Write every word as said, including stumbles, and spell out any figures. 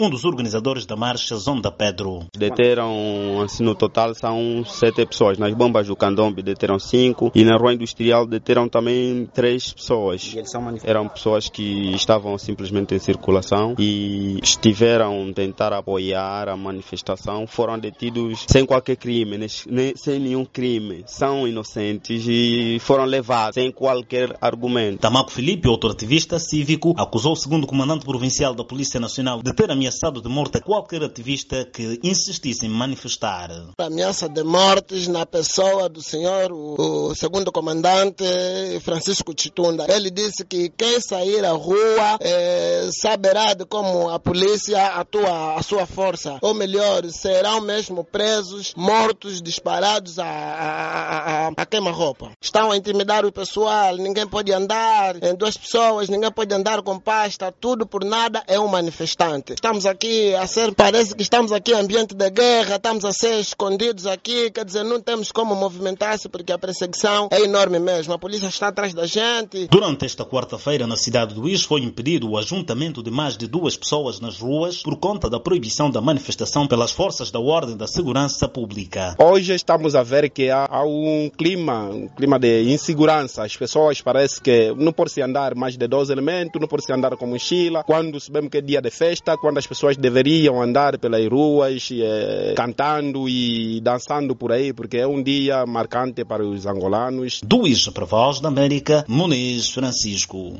um dos organizadores da marcha Zonda Pedro. Deteram, assim, no total são sete pessoas. Nas bombas do Candombe deteram cinco e na Rua Industrial deteram também três pessoas. Eram pessoas que estavam simplesmente em circulação e estiveram a tentar apoiar a manifestação. Foram detidos sem qualquer crime, nem, sem nenhum crime. São inocentes e foram levados sem qualquer argumento. Tamaco Filipe, outro ativista cívico, acusou o segundo comandante provincial da Polícia Nacional de ter ameaçado de morte qualquer ativista que insistisse em manifestar. A ameaça de mortes na pessoa do senhor, o, o segundo comandante Francisco Chitunda. Ele disse que quem sair à rua é, saberá de como a polícia atua a sua força. Ou melhor, serão mesmo presos, mortos, disparados a, a, a, a queima-roupa. Estão a intimidar o pessoal, ninguém pode andar em duas pessoas, ninguém pode andar com pasta, tudo por nada é um manifestante. Estamos aqui a ser, parece que estamos aqui em ambiente de guerra, estamos a ser escondidos aqui, quer dizer, não temos como movimentar-se porque a perseguição é enorme mesmo, a polícia está atrás da gente. Durante esta quarta-feira, na cidade do Luís, foi impedido o ajuntamento de mais de duas pessoas nas ruas por conta da proibição da manifestação pelas forças da ordem da segurança pública. Hoje estamos a ver que há, há um clima, um clima de insegurança. As pessoas parece que não pode se andar mais de dois elementos, não pode se andar com mochila. Quando sabemos que é dia de festa, quando as pessoas deveriam andar pelas ruas, eh, cantando e dançando por aí, porque é um dia marcante para os angolanos. Do Luís, para a Voz da América, Muniz Francisco.